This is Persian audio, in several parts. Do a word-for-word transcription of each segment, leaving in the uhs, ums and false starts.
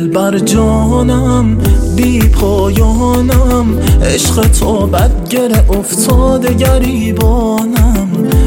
بر جانم بی پایانم، عشق تو بد گره افتاده گریبانم،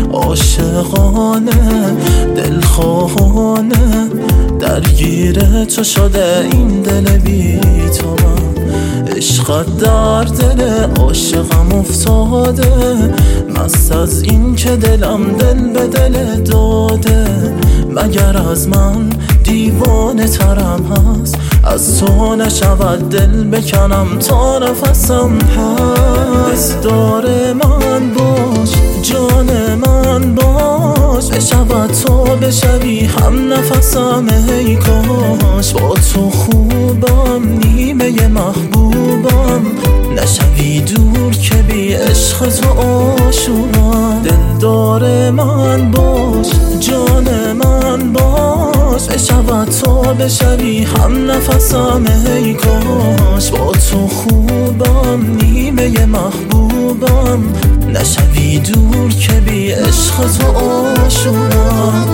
عاشقانه دلخواهانه درگیر تو شده این دل بی تو من، عشقت در دل عاشقم افتاده، مست از این که دلم دل به دل داده، مگر از من دیوانه ترم هست، از تو نشود دل بکنم تا نفسم هست. دار من باش جان من باش، بشود تو بشوی هم نفسم، ای کاش با تو خوبم نیمه محبوبم، نشوی دور که بی عشق تو آشوبم. دلدار من باش جان من باش، بشود تو بشوی هم نفسم، ای کاش با تو خوبم نیمه محبوبم، نشوی دور که بی عشق تو آشوبم.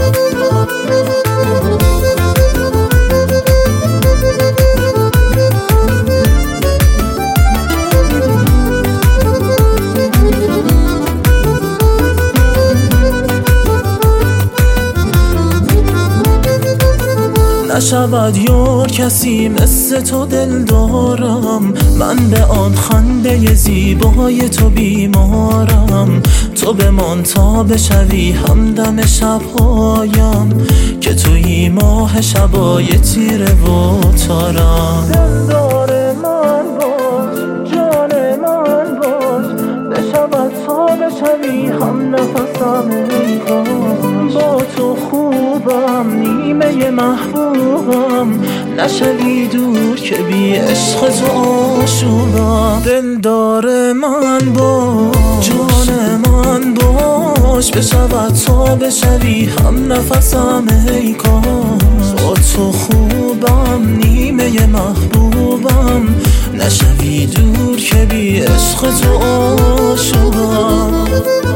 نشود یار کسی مثل تو دل دارم، من به آن خنده زیبای تو بیمارم، تو بمان تا بشوی همدم شبهایم، که توی ماه شبای تیره و تارم. دلدار من باش جان من باش، بشود تا بشوی هم نفسم، ای کاش با تو خوبم نیمه محبوبم، نشوی دور که بی عشق تو آشوبم. دلدار من باش جان من باش، بشود تا بشوی هم نفسم، ای کاش با تو خوبم نیمه محبوبم، نشوی دور که بی عشق تو آشوبم.